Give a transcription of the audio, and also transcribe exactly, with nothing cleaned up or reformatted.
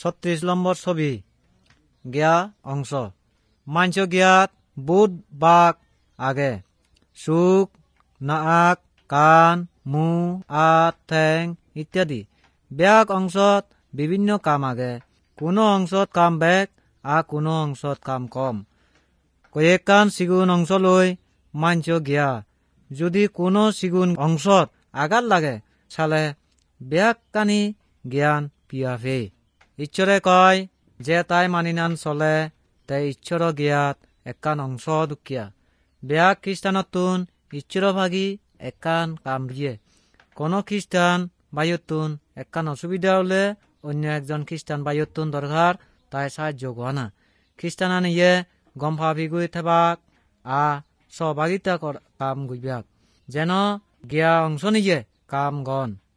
ছত্রিশ নম্বর ছবি জ্ঞা অংশ মাঞ্চ জ্ঞাত বুধ বাক আগে সুখ নাক কান মু আত ঠেং ইত্যাদি ব্যাক অংশত বিভিন্ন কাম আগে কোনো অংশত কাম বেগ আর কোনো অংশত কাম কম কয়েকখান সিগুণ অংশ লৈ মাঞ্চ জ্ঞা যদি কোনো সিগুণ অংশত আঘাত লাগে চালে ব্যাক কানি জ্ঞান পিয়াফে ঈশ্বরে কয় যে তাই মানিনান চলে তাই ঈশ্বর জ্ঞাত একান অংশ দুখিয়া ব্যাক খ্রিস্টানতুন ঈশ্বর ভাগি একান কাম দিয়ে কোনো খ্রিস্টান বায়ুতুন একান অসুবিধা হলে অন্য একজন খ্রিস্টান বায়ুতুন দরকার তাই সাহায্য গনা খ্রিস্টানান ইয়ে গম ভাবিগুই থাক আ সহভাগিতা কাম গুইবাক যেন জ্ঞা অংশ নিয়ে কাম গন